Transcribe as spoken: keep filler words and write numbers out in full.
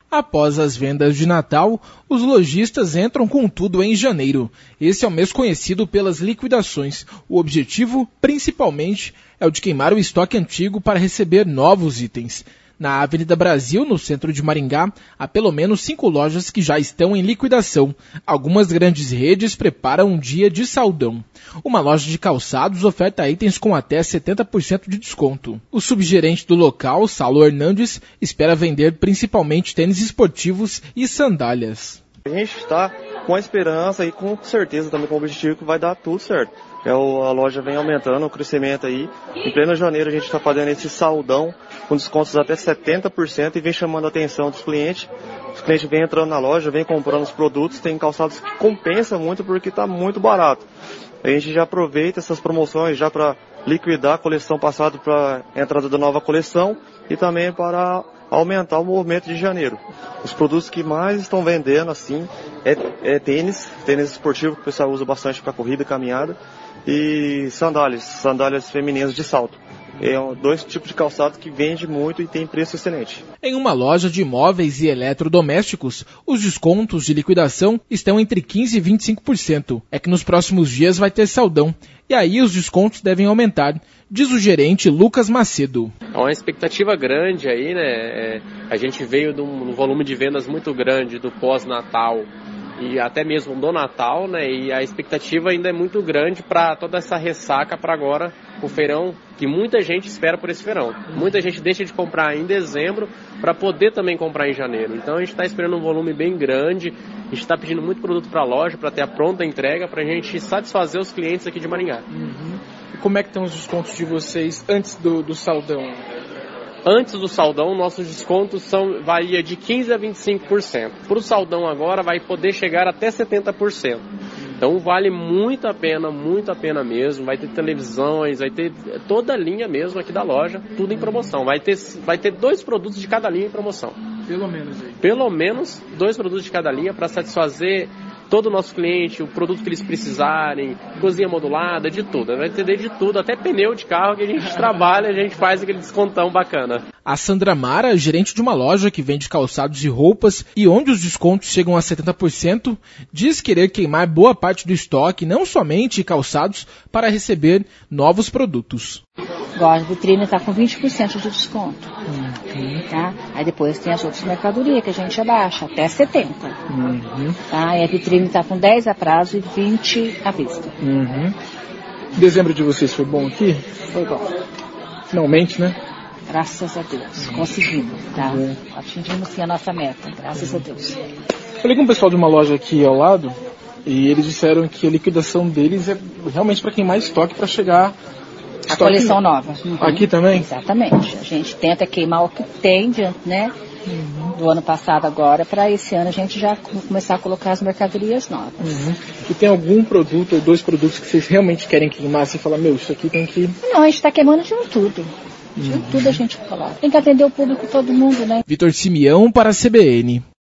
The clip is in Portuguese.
Após as vendas de Natal, os lojistas entram com tudo em janeiro. Esse é o mês conhecido pelas liquidações. O objetivo, principalmente, é o de queimar o estoque antigo para receber novos itens. Na Avenida Brasil, no centro de Maringá, há pelo menos cinco lojas que já estão em liquidação. Algumas grandes redes preparam um dia de saldão. Uma loja de calçados oferta itens com até setenta por cento de desconto. O subgerente do local, Saulo Hernandes, espera vender principalmente tênis esportivos e sandálias. A gente está com a esperança e com certeza também com o objetivo que vai dar tudo certo. É, a loja vem aumentando o crescimento aí. Em pleno janeiro a gente está fazendo esse saldão com descontos até setenta por cento e vem chamando a atenção dos clientes. Os clientes vêm entrando na loja, vêm comprando os produtos, tem calçados que compensa muito porque está muito barato. A gente já aproveita essas promoções já para liquidar a coleção passada para a entrada da nova coleção e também para aumentar o movimento de janeiro. Os produtos que mais estão vendendo assim é, é tênis, tênis esportivo que o pessoal usa bastante para corrida e caminhada, e sandálias, sandálias femininas de salto. É dois tipos de calçado que vende muito e tem preço excelente. Em uma loja de móveis e eletrodomésticos, os descontos de liquidação estão entre quinze por cento e vinte e cinco por cento. É que nos próximos dias vai ter saldão. E aí os descontos devem aumentar, diz o gerente Lucas Macedo. É uma expectativa grande aí, né? É, a gente veio de um volume de vendas muito grande do pós-Natal e até mesmo do Natal, né? E a expectativa ainda é muito grande para toda essa ressaca para agora, o feirão, que muita gente espera por esse feirão. Muita gente deixa de comprar em dezembro para poder também comprar em janeiro. Então a gente está esperando um volume bem grande, a gente está pedindo muito produto para a loja para ter a pronta entrega para a gente satisfazer os clientes aqui de Maringá. Uhum. E como é que estão os descontos de vocês antes do, do saldão? Antes do saldão, nossos descontos são, varia de quinze por cento a vinte e cinco por cento. Para o saldão agora vai poder chegar até setenta por cento. Então vale muito a pena, muito a pena mesmo. Vai ter televisões, vai ter toda a linha mesmo aqui da loja, tudo em promoção. Vai ter, vai ter dois produtos de cada linha em promoção. Pelo menos aí. Pelo menos dois produtos de cada linha para satisfazer todo o nosso cliente, o produto que eles precisarem, cozinha modulada, de tudo. Vai ter de tudo, até pneu de carro que a gente trabalha, a gente faz aquele descontão bacana. A Sandra Mara, gerente de uma loja que vende calçados e roupas e onde os descontos chegam a setenta por cento, diz querer queimar boa parte do estoque, não somente calçados, para receber novos produtos. Igual a vitrine está com vinte por cento de desconto. Uhum. Tá? Aí depois tem as outras mercadorias que a gente abaixa, até setenta por cento. Uhum. Tá? E a vitrine está com dez a prazo e vinte à vista. Uhum. Dezembro de vocês foi bom aqui? Foi bom. Finalmente, né? Graças a Deus. Conseguimos, tá? Uhum. Atingimos sim a nossa meta, graças uhum. a Deus. Falei com o pessoal de uma loja aqui ao lado e eles disseram que a liquidação deles é realmente para quem mais estoque para chegar... A coleção nova. Uhum. Aqui também? Exatamente. A gente tenta queimar o que tem, né? Uhum. Do ano passado agora, para esse ano a gente já começar a colocar as mercadorias novas. Uhum. E tem algum produto ou dois produtos que vocês realmente querem queimar? Você fala, meu, isso aqui tem que... Não, a gente está queimando de tudo. De uhum. tudo a gente coloca. Tem que atender o público todo mundo, né? Vitor Simeão para a C B N.